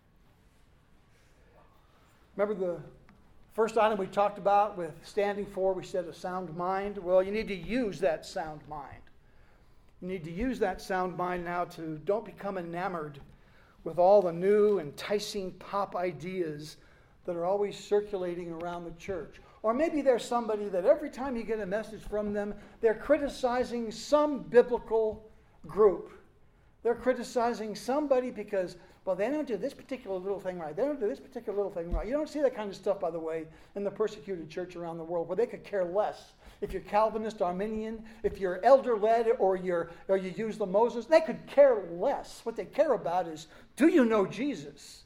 [SPEAKER 1] Remember the first item we talked about with standing for, we said a sound mind? Well, you need to use that sound mind. You need to use that sound mind now to don't become enamored with all the new enticing pop ideas that are always circulating around the church. Or maybe there's somebody that every time you get a message from them, they're criticizing some biblical group. They're criticizing somebody because well, they don't do this particular little thing right. They don't do this particular little thing right. You don't see that kind of stuff, by the way, in the persecuted church around the world, where they could care less. If you're Calvinist, Arminian, if you're elder-led, or, you're, or you use the Moses, they could care less. What they care about is, do you know Jesus?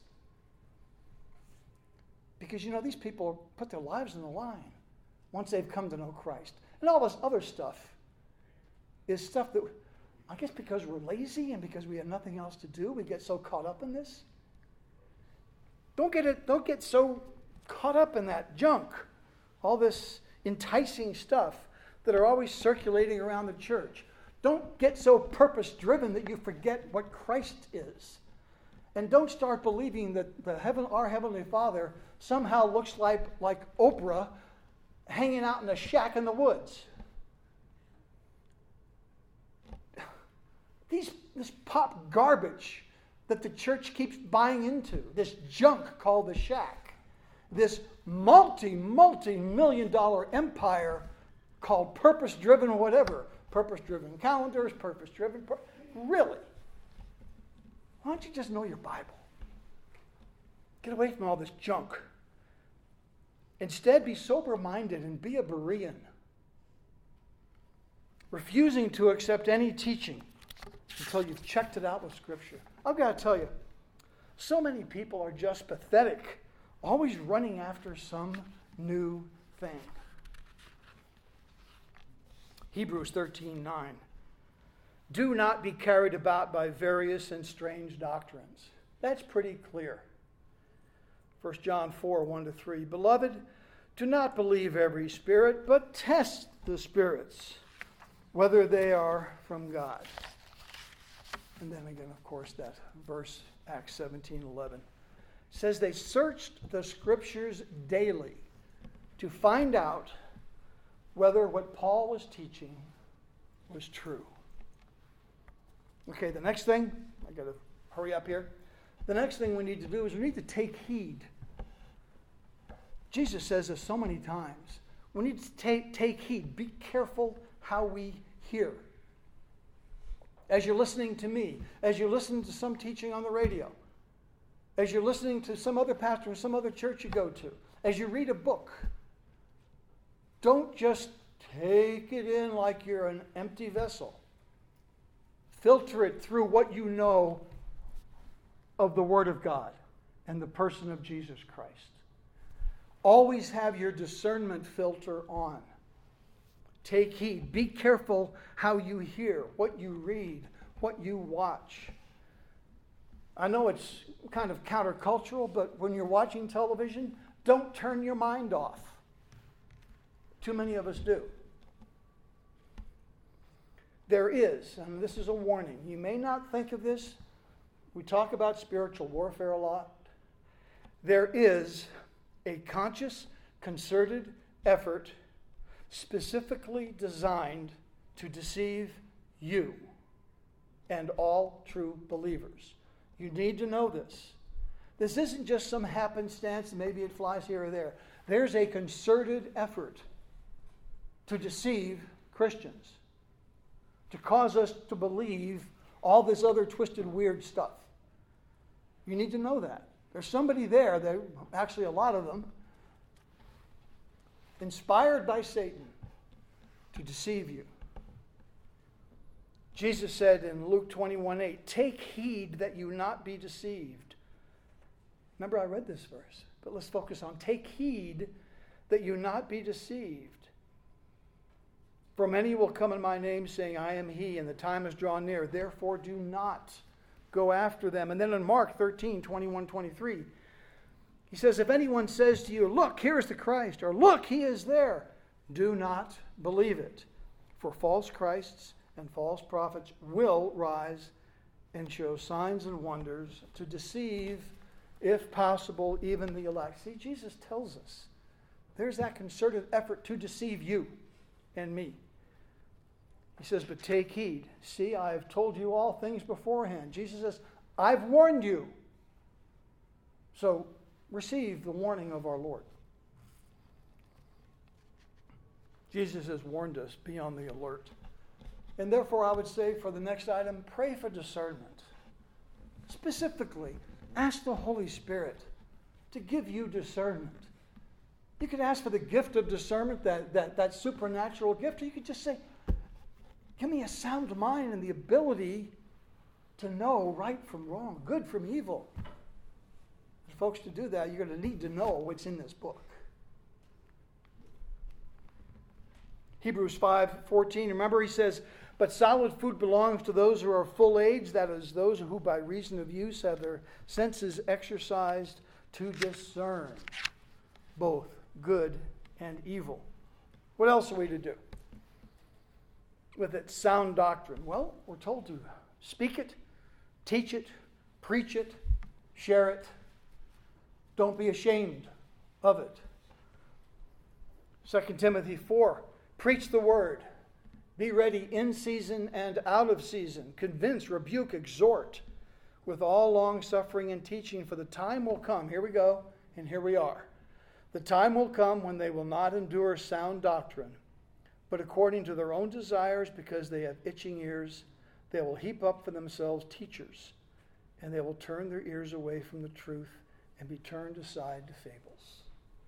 [SPEAKER 1] Because, you know, these people put their lives on the line once they've come to know Christ. And all this other stuff is stuff that, I guess because we're lazy and because we have nothing else to do, we get so caught up in this. Don't get it, don't get so caught up in that junk, all this enticing stuff that are always circulating around the church. Don't get so purpose-driven that you forget what Christ is. And don't start believing that the heaven, our Heavenly Father somehow looks like, like Oprah hanging out in a shack in the woods. These, this pop garbage that the church keeps buying into, this junk called the shack, this multi, multi-million dollar empire called purpose-driven whatever, purpose-driven calendars, purpose-driven, pur- really? Why don't you just know your Bible? Get away from all this junk. Instead, be sober-minded and be a Berean, refusing to accept any teaching until you've checked it out with Scripture. I've got to tell you, so many people are just pathetic, always running after some new thing. Hebrews thirteen nine. Do not be carried about by various and strange doctrines. That's pretty clear. First John four one to three. Beloved, do not believe every spirit, but test the spirits, whether they are from God. And then again, of course, that verse, Acts seventeen eleven, says they searched the Scriptures daily to find out whether what Paul was teaching was true. Okay, the next thing, I got to hurry up here. The next thing we need to do is we need to take heed. Jesus says this so many times. We need to take, take heed. Be careful how we hear. As you're listening to me, as you're listening to some teaching on the radio, as you're listening to some other pastor in some other church you go to, as you read a book, don't just take it in like you're an empty vessel. Filter it through what you know of the Word of God and the person of Jesus Christ. Always have your discernment filter on. Take heed. Be careful how you hear, what you read, what you watch. I know it's kind of countercultural, but when you're watching television, don't turn your mind off. Too many of us do. There is, and this is a warning, you may not think of this. We talk about spiritual warfare a lot. There is a conscious, concerted effort specifically designed to deceive you and all true believers. You need to know this. This isn't just some happenstance, maybe it flies here or there. There's a concerted effort to deceive Christians, to cause us to believe all this other twisted, weird stuff. You need to know that. There's somebody there, that, actually a lot of them, inspired by Satan to deceive you. Jesus said in Luke twenty-one eight, take heed that you not be deceived. Remember, I read this verse, but let's focus on take heed that you not be deceived. For many will come in my name, saying, I am he, and the time is drawn near. Therefore, do not go after them. And then in Mark thirteen twenty-one twenty-three, he says, if anyone says to you, look, here is the Christ, or look, he is there, do not believe it. For false Christs and false prophets will rise and show signs and wonders to deceive, if possible, even the elect. See, Jesus tells us there's that concerted effort to deceive you and me. He says, but take heed. See, I have told you all things beforehand. Jesus says, I've warned you. So receive the warning of our Lord. Jesus has warned us, be on the alert. And therefore, I would say for the next item, pray for discernment. Specifically, Ask the Holy Spirit to give you discernment. You could ask for the gift of discernment, that, that, that supernatural gift, or you could just say, give me a sound mind and the ability to know right from wrong, good from evil. And folks, to do that, you're going to need to know what's in this book. Hebrews five fourteen, remember he says, but solid food belongs to those who are full age, that is, those who by reason of use have their senses exercised to discern both good and evil. What else are we to do with it? Sound doctrine. Well, we're told to speak it, teach it, preach it, share it. Don't be ashamed of it. Second Timothy four, preach the word. Be ready in season and out of season. Convince, rebuke, exhort with all long suffering and teaching, for the time will come. Here we go, and here we are. The time will come when they will not endure sound doctrine, but according to their own desires, because they have itching ears, they will heap up for themselves teachers, and they will turn their ears away from the truth and be turned aside to fables.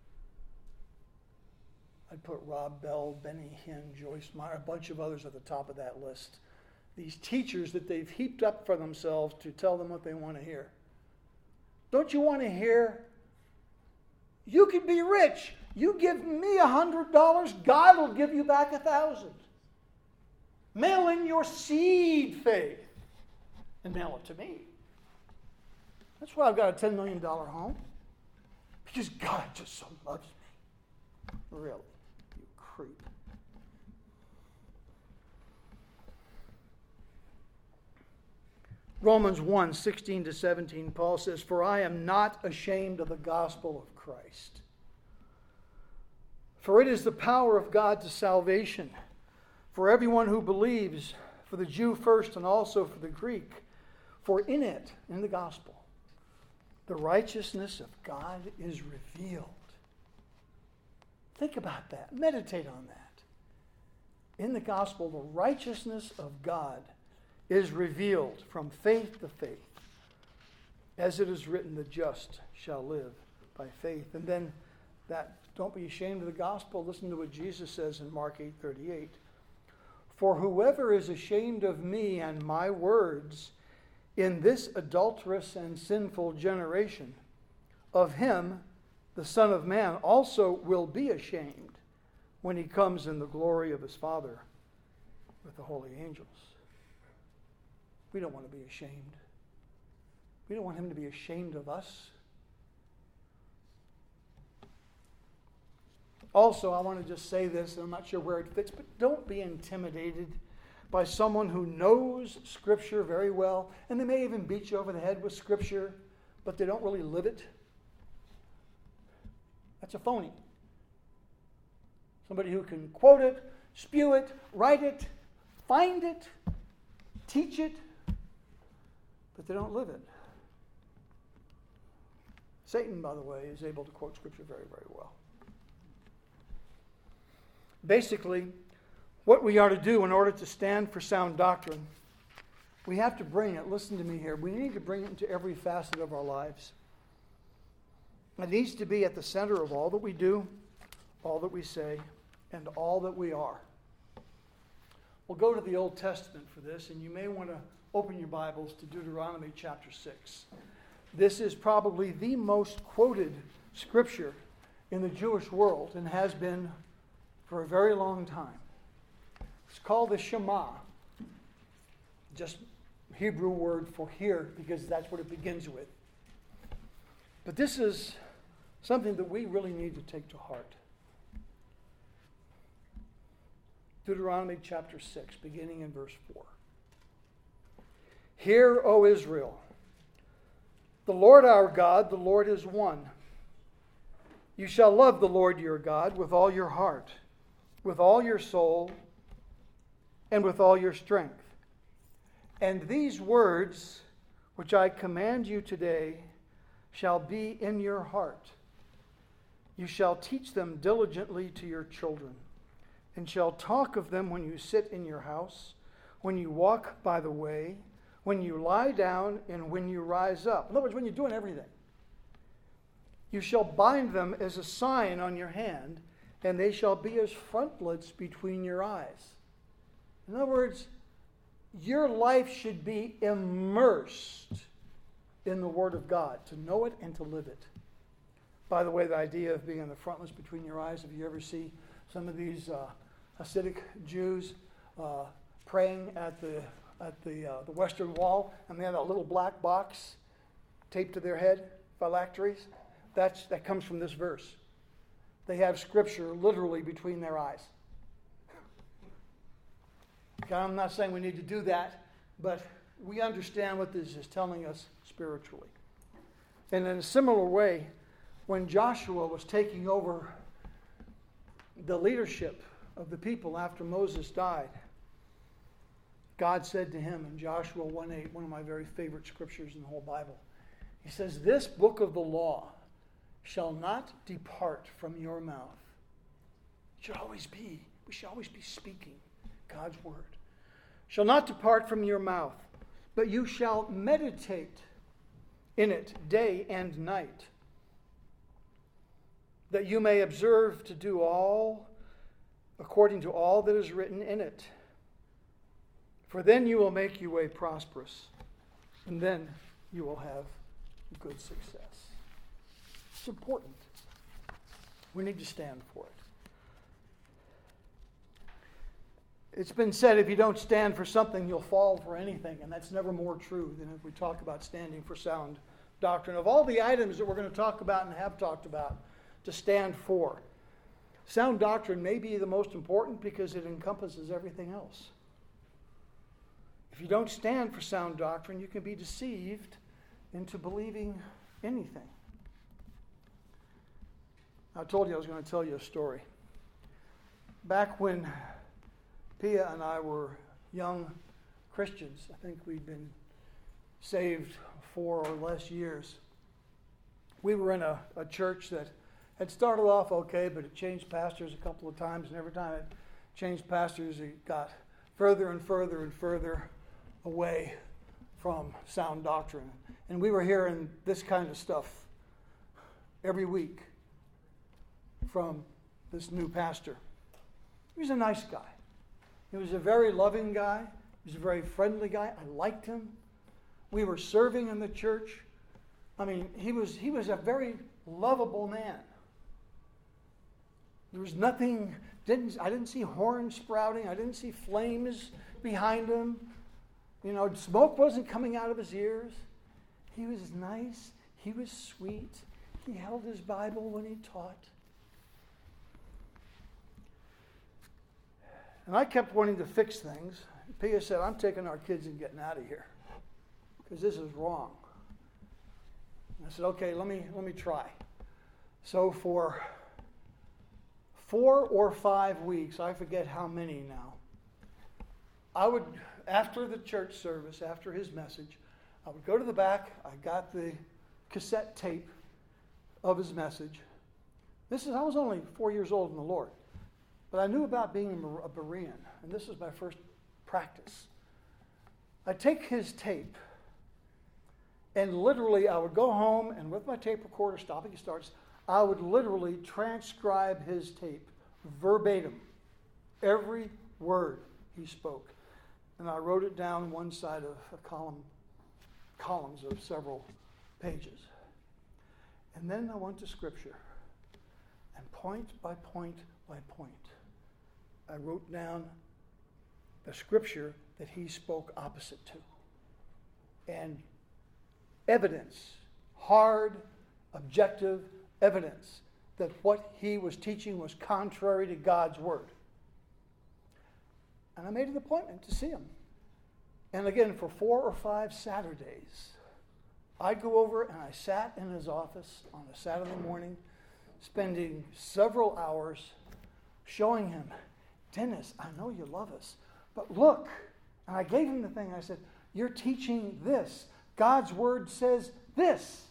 [SPEAKER 1] I'd put Rob Bell, Benny Hinn, Joyce Meyer, a bunch of others at the top of that list. These teachers that they've heaped up for themselves to tell them what they want to hear. Don't you want to hear, you can be rich. You give me a hundred dollars, God will give you back a thousand. Mail in your seed faith and mail it to me. That's why I've got a ten million dollars home. Because God just so loves me. Really, you creep. Romans one, sixteen to seventeen, Paul says, for I am not ashamed of the gospel of Christ. For it is the power of God to salvation for everyone who believes, for the Jew first and also for the Greek. For in it, in the gospel, the righteousness of God is revealed. Think about that. Meditate on that. In the gospel, the righteousness of God is revealed from faith to faith. As it is written, the just shall live by faith. And then that, don't be ashamed of the gospel. Listen to what Jesus says in Mark eight thirty-eight. For whoever is ashamed of me and my words in this adulterous and sinful generation, of him the Son of Man also will be ashamed when he comes in the glory of his Father with the holy angels. We don't want to be ashamed. We don't want him to be ashamed of us. Also, I want to just say this, and I'm not sure where it fits, but don't be intimidated by someone who knows Scripture very well, and they may even beat you over the head with Scripture, but they don't really live it. That's a phony. Somebody who can quote it, spew it, write it, find it, teach it, but they don't live it. Satan, by the way, is able to quote Scripture very, very well. Basically, what we are to do in order to stand for sound doctrine, we have to bring it, listen to me here, we need to bring it into every facet of our lives. It needs to be at the center of all that we do, all that we say, and all that we are. We'll go to the Old Testament for this, and you may want to open your Bibles to Deuteronomy chapter six. This is probably the most quoted scripture in the Jewish world and has been for a very long time. It's called the Shema, just Hebrew word for hear, because that's what it begins with. But this is something that we really need to take to heart. Deuteronomy chapter six, beginning in verse four. Hear, O Israel, the Lord our God, the Lord is one. You shall love the Lord your God with all your heart, with all your soul, and with all your strength. And these words which I command you today shall be in your heart. You shall teach them diligently to your children, and shall talk of them when you sit in your house, when you walk by the way, when you lie down and when you rise up. In other words, when you're doing everything. You shall bind them as a sign on your hand, and they shall be as frontlets between your eyes. In other words, your life should be immersed in the Word of God, to know it and to live it. By the way, the idea of being in the frontlets between your eyes, if you ever see some of these uh, Hasidic Jews uh, praying at the at the uh, the Western Wall, and they have that little black box taped to their head, phylacteries, that's, that comes from this verse. They have Scripture literally between their eyes. Okay, I'm not saying we need to do that, but we understand what this is telling us spiritually. And in a similar way, when Joshua was taking over the leadership of the people after Moses died, God said to him in Joshua one eight, one of my very favorite scriptures in the whole Bible, he says, "This book of the law shall not depart from your mouth." It should always be, we should always be speaking God's word. "Shall not depart from your mouth, but you shall meditate in it day and night, that you may observe to do all according to all that is written in it. For then you will make your way prosperous, and then you will have good success." It's important. We need to stand for it. It's been said, if you don't stand for something, you'll fall for anything, and that's never more true than if we talk about standing for sound doctrine. Of all the items that we're going to talk about and have talked about to stand for, sound doctrine may be the most important because it encompasses everything else. If you don't stand for sound doctrine, you can be deceived into believing anything. I told you I was going to tell you a story. Back when Pia and I were young Christians, I think we'd been saved four or less years, we were in a, a church that had started off okay, but it changed pastors a couple of times, and every time it changed pastors, it got further and further and further away from sound doctrine. And we were hearing this kind of stuff every week from this new pastor. He was a nice guy. He was a very loving guy. He was a very friendly guy. I liked him. We were serving in the church. I mean, he was he was a very lovable man. There was nothing, didn't I didn't see horns sprouting. I didn't see flames behind him. You know, smoke wasn't coming out of his ears. He was nice. He was sweet. He held his Bible when he taught. And I kept wanting to fix things. Pia said, "I'm taking our kids and getting out of here because this is wrong." And I said, "Okay, let me let me try." So for four or five weeks, I forget how many now, I would, after the church service, after his message, I would go to the back. I got the cassette tape of his message. This is I was only four years old in the Lord. But I knew about being a Berean, and this was my first practice. I'd take his tape, and literally I would go home, and with my tape recorder stopping it starts, I would literally transcribe his tape verbatim, every word he spoke. And I wrote it down one side of a column, columns of several pages. And then I went to Scripture, and point by point by point, I wrote down the Scripture that he spoke opposite to. And evidence, hard, objective evidence that what he was teaching was contrary to God's Word. And I made an appointment to see him. And again, for four or five Saturdays, I'd go over and I sat in his office on a Saturday morning, spending several hours showing him, "Dennis, I know you love us, but look." And I gave him the thing. I said, "You're teaching this. God's Word says this."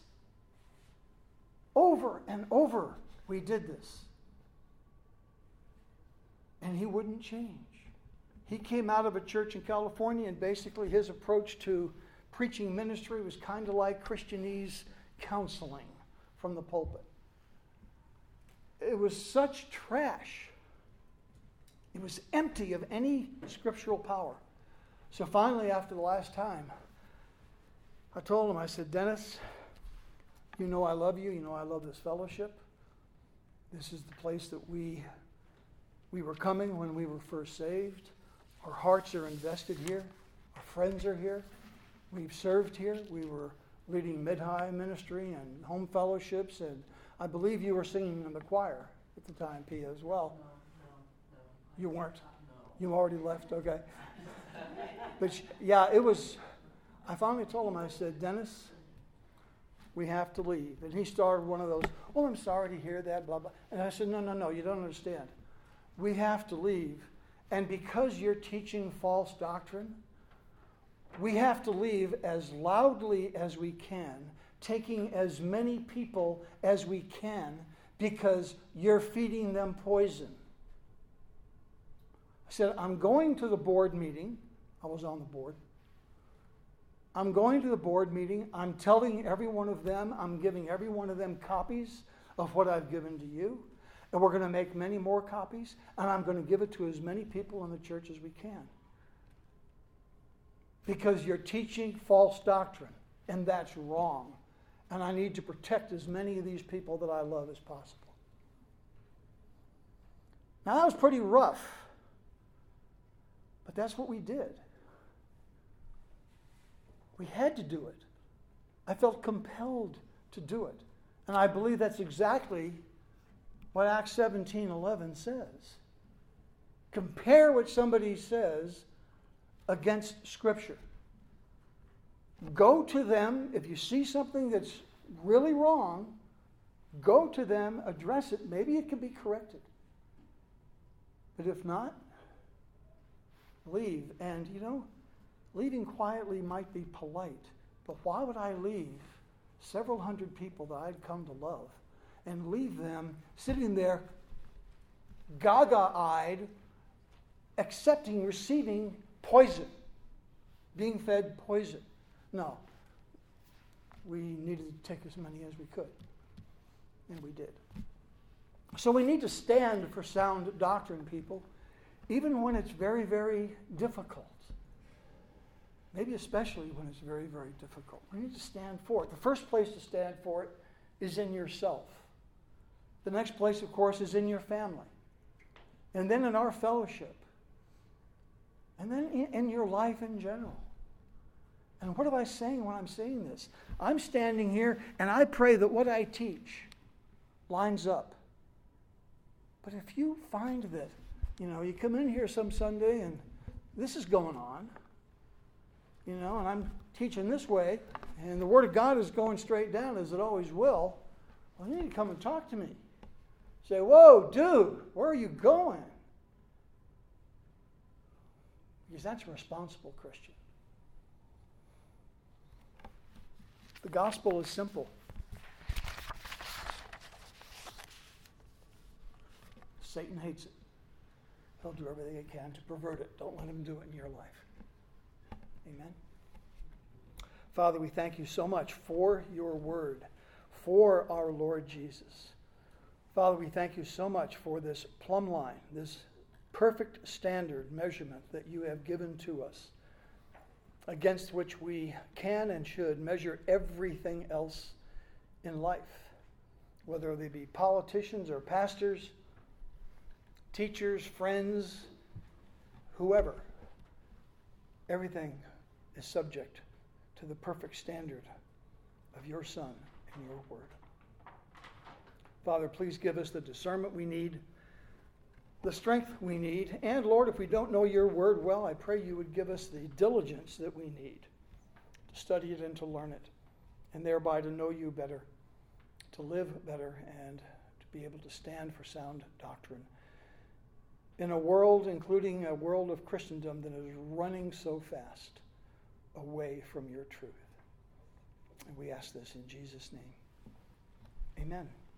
[SPEAKER 1] Over and over, we did this. And he wouldn't change. He came out of a church in California, and basically his approach to preaching ministry was kind of like Christianese counseling from the pulpit. It was such trash. It was empty of any scriptural power. So finally, after the last time, I told him, I said, Dennis, you know I love you. You know I love this fellowship. This is the place that we, we were coming when we were first saved. Our hearts are invested here. Our friends are here. We've served here. We were leading mid-high ministry and home fellowships, and I believe you were singing in the choir at the time, Pia, as well.
[SPEAKER 2] No, no, no.
[SPEAKER 1] You weren't?
[SPEAKER 2] No.
[SPEAKER 1] You already left? Okay. But yeah, it was, I finally told him, I said, Dennis, we have to leave. And he started one of those, oh, I'm sorry to hear that, blah, blah. And I said, no, no, no, you don't understand. We have to leave. And because you're teaching false doctrine, we have to leave as loudly as we can, taking as many people as we can, because you're feeding them poison. I said, I'm going to the board meeting. I was on the board. I'm going to the board meeting. I'm telling every one of them, I'm giving every one of them copies of what I've given to you. And we're going to make many more copies. And I'm going to give it to as many people in the church as we can. Because you're teaching false doctrine. And that's wrong. And I need to protect as many of these people that I love as possible. Now, that was pretty rough. But that's what we did. We had to do it. I felt compelled to do it. And I believe that's exactly what Acts seventeen eleven says. Compare what somebody says against Scripture. Go to them. If you see something that's really wrong, go to them, address it. Maybe it can be corrected. But if not, leave. And, you know, leaving quietly might be polite, but why would I leave several hundred people that I'd come to love and leave them sitting there gaga-eyed, accepting, receiving poison, being fed poison? No. We needed to take as many as we could, and we did. So we need to stand for sound doctrine, people, even when it's very, very difficult. Maybe especially when it's very, very difficult. We need to stand for it. The first place to stand for it is in yourself. The next place, of course, is in your family. And then in our fellowship. And then in, in your life in general. And what am I saying when I'm saying this? I'm standing here and I pray that what I teach lines up. But if you find that, you know, you come in here some Sunday and this is going on, you know, and I'm teaching this way, and the Word of God is going straight down as it always will, well, you need to come and talk to me. Say, whoa, dude, where are you going? Because that's a responsible Christian. The gospel is simple. Satan hates it. He'll do everything he can to pervert it. Don't let him do it in your life. Amen. Father, we thank you so much for your word, for our Lord Jesus. Father, we thank you so much for this plumb line, this perfect standard measurement that you have given to us, against which we can and should measure everything else in life, whether they be politicians or pastors, teachers, friends, whoever. Everything is subject to the perfect standard of your Son and your Word. Father, please give us the discernment we need, the strength we need, and Lord, if we don't know your Word well, I pray you would give us the diligence that we need to study it and to learn it, and thereby to know you better, to live better, and to be able to stand for sound doctrine in a world, including a world of Christendom, that is running so fast away from your truth. And we ask this in Jesus' name. Amen.